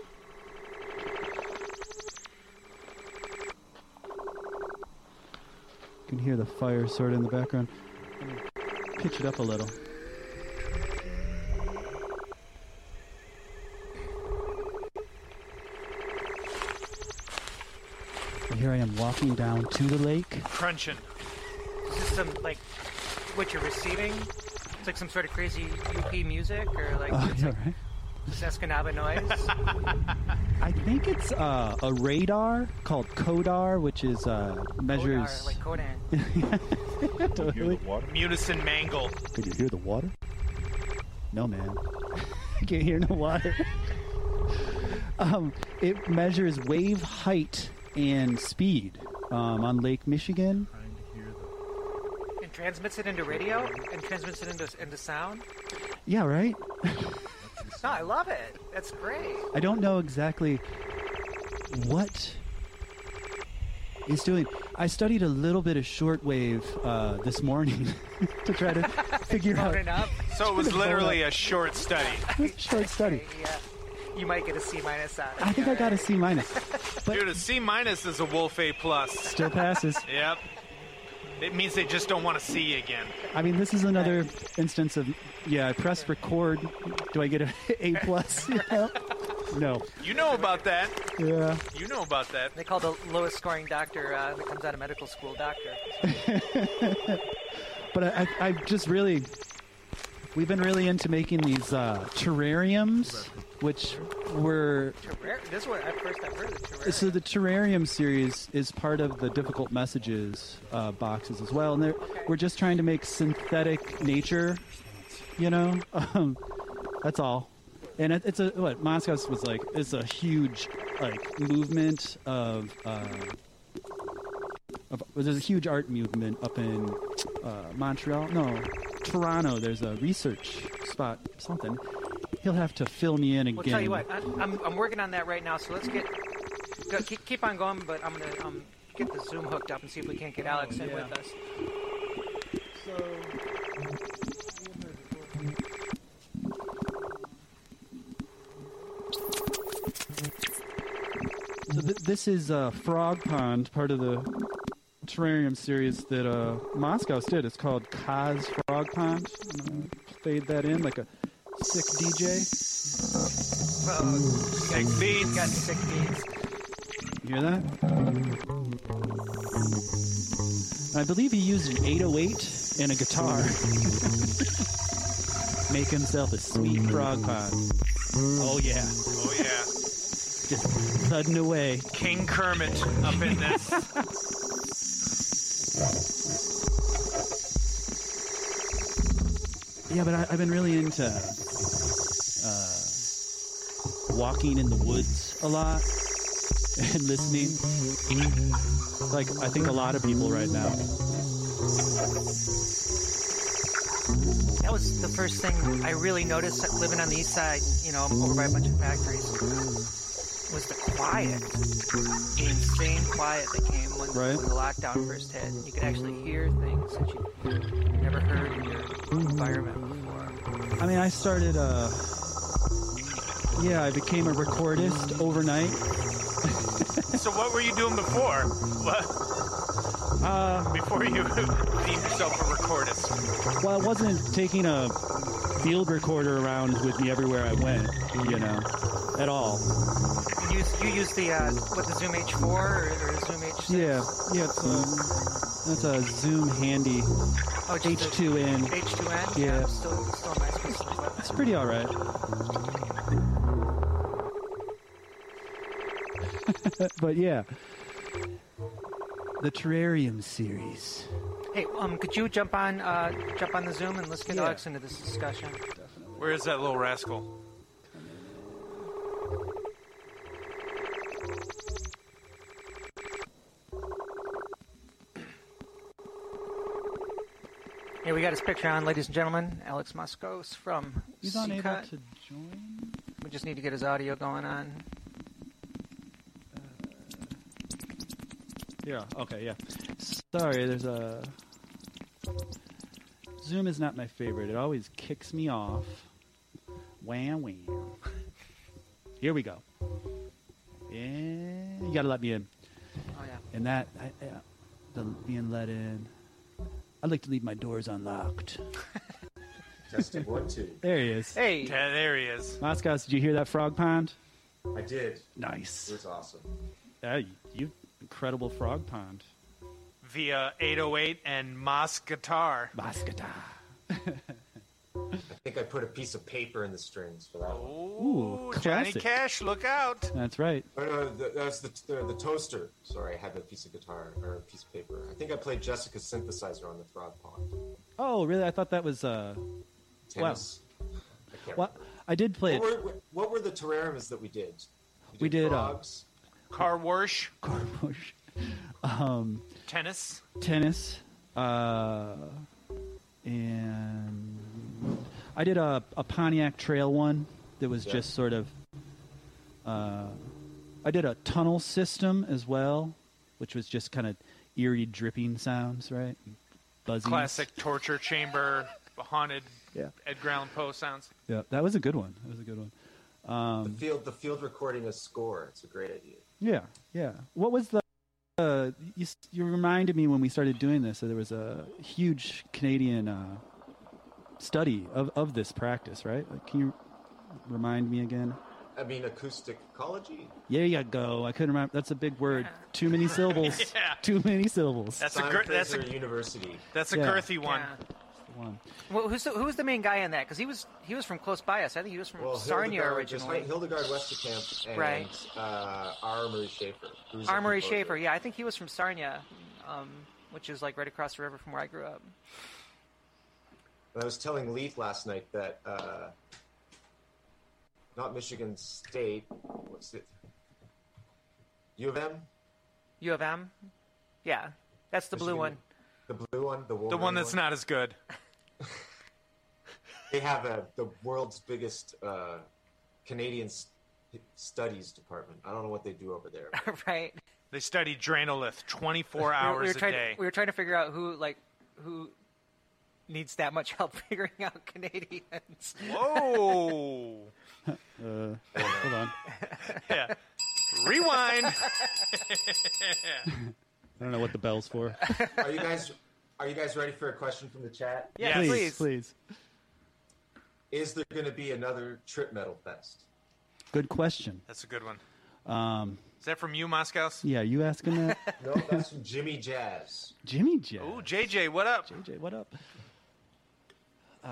You can hear the fire sort of in the background. Let me pitch it up a little. And here I am walking down to the lake. Crunching. Is this some, like, what you're receiving? It's like some sort of crazy U P music, or like, Uh, it's yeah, like right? this Escanaba noise? I think it's uh, a radar called CODAR, which is uh, measures. Kodar, like Conan. Totally. Munison Mangle. Can you hear the water? No, man. I can't hear no water. um, it measures wave height and speed um, on Lake Michigan. And transmits it into radio? And transmits it into, into sound? Yeah, right? No, I love it. That's great. I don't know exactly what it's doing. I studied a little bit of shortwave uh, this morning to try to figure out. Phone it up. So it was literally a short study. Short study. Yeah. You might get a C minus on it. I think I got a C minus, but Dude, a C minus is a Wolf A plus. still passes. Yep. It means they just don't want to see you again. I mean, this is another instance of, yeah, I press record. Do I get a A plus? You know? No. You know about that. Yeah. You know about that. They call the lowest scoring doctor uh, that comes out of medical school doctor. But I, I, I just really, we've been really into making these uh, terrariums, which were. Terrar- this is what I first I've heard of the terrarium. So the terrarium series is part of the Difficult Messages uh, boxes as well, and they're, we're just trying to make synthetic nature, you know. Um, that's all. And it, it's a what Moscow's was like. It's a huge like movement of. Uh, of there's a huge art movement up in uh, Montreal. No, Toronto. There's a research spot. Something. He'll have to fill me in again. Well, tell you what, I'm, I'm, I'm working on that right now. So let's get go, keep, keep on going. But I'm gonna um, get the Zoom hooked up and see if we can't get Alex in yeah. with us. So th- this is uh, Frog Pond, part of the terrarium series that uh, Moscow's did. It's called Kaz Frog Pond. I'm gonna fade that in like a sick D J. Uh-oh. Sick You beats. got sick beats. You hear that? I believe he used an eight oh eight and a guitar. Make himself a sweet frog pond. Oh yeah, Oh, yeah. just thudding away. King Kermit up in this. Yeah, but I, I've been really into uh, walking in the woods a lot and listening. Like, I think a lot of people right now. That was the first thing I really noticed living on the east side, you know, over by a bunch of factories, was the quiet, the insane quiet that came when, Right. when the lockdown first hit. You could actually hear things that you never heard in your environment before. I mean, I started, uh, yeah, I became a recordist overnight. So what were you doing before? What? Uh, Before you deemed yourself a recordist? well, I wasn't taking a field recorder around with me everywhere I went, you know, at all. You use, you use the, uh, what, the Zoom H four or, or Zoom H six? Yeah, yeah, it's a, that's a Zoom Handy Oh, just H two N. the H two N? Yeah. Still, still a nice piece of equipment. It's pretty all right. But yeah, the Terrarium series. Hey, um, could you jump on, uh, jump on the Zoom and let's get Yeah. Alex into this discussion? Where is that little rascal? Yeah, we got his picture on, ladies and gentlemen. Alex Moskos from He's unable C-Cut. to join. We just need to get his audio going on. Yeah. Okay. Yeah. Sorry. There's a Zoom is not my favorite. It always kicks me off. Wham, wham. Here we go. Yeah, you gotta let me in. Oh yeah. And that, I, I, the being let in. I'd like to leave my doors unlocked. Testing one, two. There he is. Hey. Yeah, there he is. Moskowitz, did you hear that frog pond? I did. Nice. It was awesome. Yeah, you incredible frog pond. Via eight oh eight and Moss guitar. Moskata. I think I put a piece of paper in the strings for that one. Ooh, Ooh, Johnny classic. Cash, look out. That's right. Oh, no, the, that's the, the the toaster. Sorry, I had a piece of guitar or a piece of paper. I think I played Jessica's synthesizer on the Frog Pond. Oh, really? I thought that was. Uh, Tennis. I can't well, remember. I did play What it. were, what were the terrariums that we did? We did, uh, frogs. Car wash, Carbush. Um, tennis. tennis, uh, and I did a, a Pontiac Trail one that was Yeah. just sort of. Uh, I did a tunnel system as well, which was just kind of eerie dripping sounds, right? Buzzing. Classic torture chamber, haunted Yeah. Edgar Allan Poe sounds. Yeah, that was a good one. That was a good one. the field the field recording a score. It's a great idea. Yeah, yeah. What was the? Uh, you, you reminded me when we started doing this that there was a huge Canadian uh, study of, of this practice, right? Like, can you remind me again? I mean, acoustic ecology. There you go. I couldn't remember. That's a big word. Too many syllables. Yeah. Too many syllables. That's a Simon gir- that's Fraser a University. that's a Yeah. girthy one. Yeah. One. Well, who's the, who was the main guy in that? Because he was he was from close by us. I think he was from Well, Sarnia Hildegard, just originally. like Hildegard Westerkamp and Right. uh, R. Murray Schafer. who's a Armory composer. Schaefer. Yeah, I think he was from Sarnia, um, which is like right across the river from where I grew up. And I was telling Leith last night that uh, not Michigan State. What's it? U of M. U of M. Yeah, that's the blue Michigan- one. The blue one. The, The one that's not as good. They have a, the world's biggest uh, Canadian s- studies department. I don't know what they do over there. Right. They study Draenolith twenty-four We were- hours we were a trying day. To, we were trying to figure out who like who needs that much help figuring out Canadians. Whoa! Uh, hold on. Yeah. Rewind. I don't know what the bell's for. Are you guys? Are you guys ready for a question from the chat? Yeah, Yes. please, please. please. Is there going to be another Trip Metal Fest? Good question. That's a good one. Um, Is that from you, Moskowitz? yeah, you asking that? No, that's from Jimmy Jazz. Jimmy J. Ooh, J J, what up? J J, what up? Uh,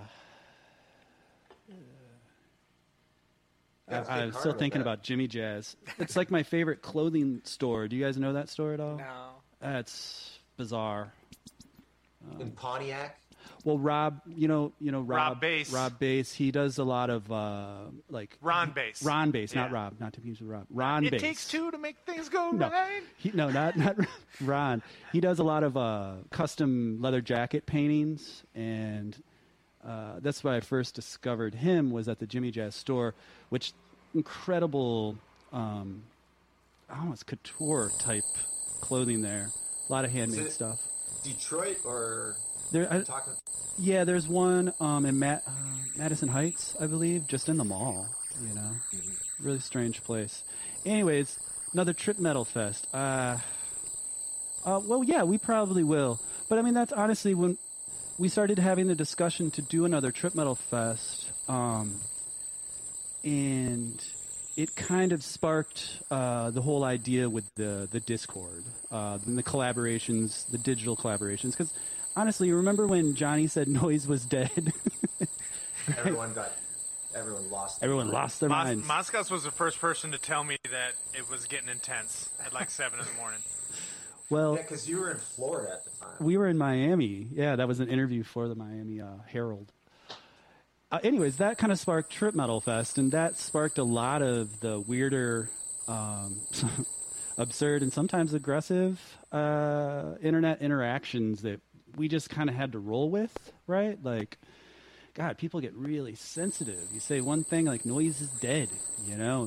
Yeah, it's I, big I'm card still on thinking that. about Jimmy Jazz. It's like my favorite clothing store. Do you guys know that store at all? No. That's bizarre. In Pontiac. Well, Rob, you know, you know Rob, Rob Bass. Rob Bass. He does a lot of uh, like Ron Bass. Ron Bass, not Yeah. Rob, not to confuse with Rob. Ron It Bass. takes two to make things go No, right. he, no, not not Ron. He does a lot of uh, custom leather jacket paintings, and uh, that's why I first discovered him was at the Jimmy Jazz store, which incredible, um, almost couture type clothing there. A lot of handmade Is it- stuff. Detroit or There, I, talking? yeah, there's one um, in Ma- uh, Madison Heights, I believe, just in the mall. You know, really strange place. Anyways, another Trip Metal Fest. Uh, uh, well, yeah, we probably will. But I mean, that's honestly when we started having the discussion to do another Trip Metal Fest, um, and it kind of sparked uh, the whole idea with the the Discord, uh, and the collaborations, the digital collaborations. Because honestly, remember when Johnny said noise was dead? Everyone got. Everyone lost. their Everyone mind. lost their Mos- minds. Moskowitz was the first person to tell me that it was getting intense at like seven in the morning. Well, Yeah, because you were in Florida at the time. we were in Miami. Yeah, that was an interview for the Miami uh, Herald. Uh, anyways, that kind of sparked Trip Metal Fest, and that sparked a lot of the weirder, um, absurd, and sometimes aggressive uh, internet interactions that we just kind of had to roll with, right? Like, God, people get really sensitive. You say one thing, like noise is dead, you know, and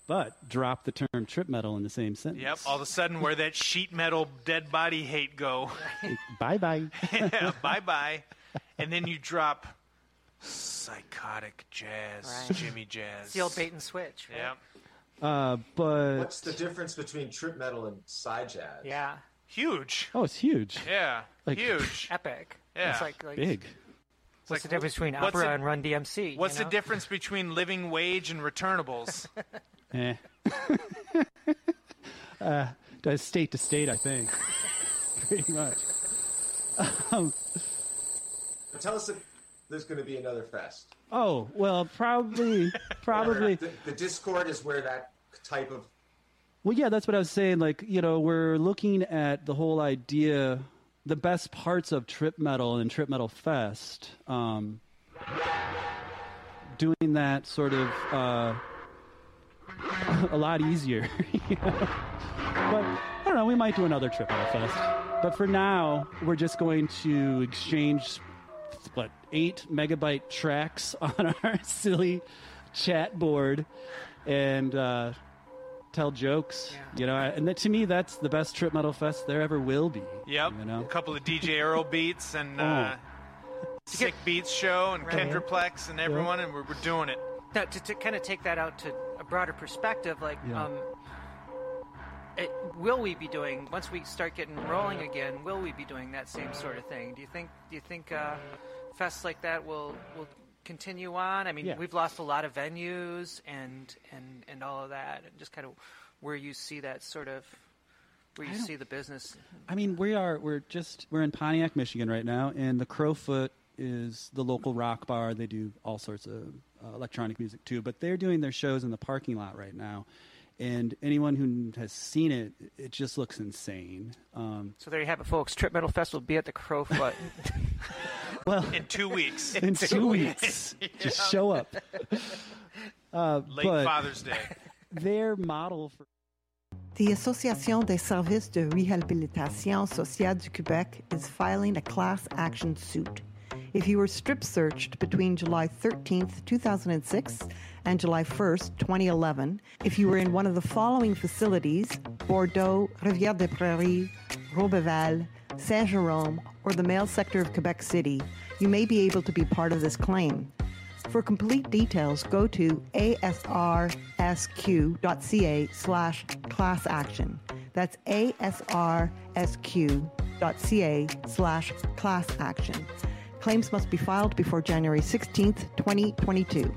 but drop the term trip metal in the same sentence. Yep. All of a sudden, where that sheet metal dead body hate go? Bye bye. Yeah, bye bye. And then you drop psychotic jazz, Right. Jimmy Jazz. It's the old bait and switch. Right? Yep. Uh, but What's the difference between trip metal and side jazz? Yeah. Huge. oh, it's huge, Yeah. Like- Huge. Epic. Yeah. It's like, like big. What's like, the difference between what's opera the- and Run D M C? What's you the know? difference between living wage and returnables? Eh. uh, does state to state, I think. Pretty much. Um, But tell us if there's going to be another fest. oh well, probably, probably. The, the Discord is where that type of Well, yeah, that's what I was saying. Like, you know, we're looking at the whole idea, the best parts of Trip Metal and Trip Metal Fest. Um, doing that sort of uh, a lot easier. You know? But I don't know, we might do another Trip Metal Fest. But for now, we're just going to exchange, what, eight megabyte tracks on our silly chat board and uh, tell jokes. Yeah. You know, and that, to me, that's the best Trip Metal Fest there ever will be. Yep. You know? A couple of D J Earl beats and uh, Sick Beats Show and Right. Kendraplex and everyone, and we're, we're doing it. Now, to, to kind of take that out to a broader perspective, like, Yeah. um, it, will we be doing once we start getting rolling again? Will we be doing that same sort of thing? Do you think? Do you think uh, fests like that will will continue on? I mean, Yeah. we've lost a lot of venues and and and all of that, and just kind of where you see that sort of where you I don't- see the business. I mean, we are we're just we're in Pontiac, Michigan right now, and the Crowfoot is the local rock bar. They do all sorts of uh, electronic music too, but they're doing their shows in the parking lot right now. And anyone who has seen it, it just looks insane. Um, So there you have it, folks. Trip Metal Fest will be at the Crowfoot. well, In two weeks. in two weeks, just show up. Uh, Late but Father's Day. their model for The Association des services de réhabilitation sociale du Québec is filing a class action suit. If you were strip searched between July thirteenth, two thousand six and July first, twenty eleven, if you were in one of the following facilities, Bordeaux, Rivière-des-Prairies, Roberval, Saint-Jérôme, or the male sector of Quebec City, you may be able to be part of this claim. For complete details, go to asrsq.ca slash class action. That's asrsq.ca slash class action. Claims must be filed before January sixteenth, twenty twenty-two.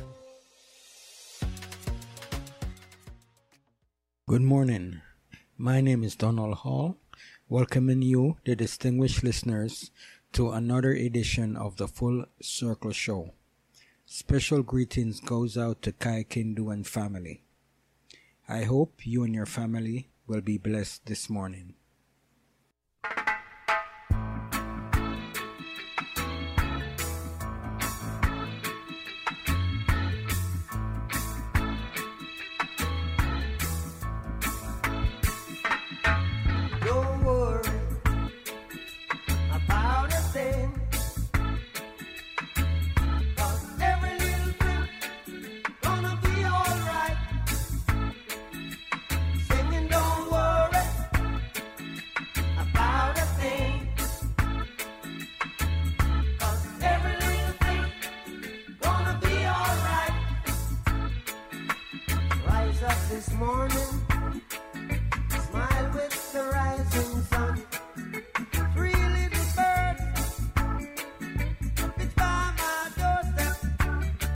Good morning. My name is Donald Hall, welcoming you, the distinguished listeners, to another edition of the Full Circle Show. Special greetings goes out to Kai Kindu and family. I hope you and your family will be blessed this morning. Don't worry about a thing, 'cause every little thing gonna be alright. Singing, don't worry about a thing, 'cause every little thing gonna be alright. Rise up this morning.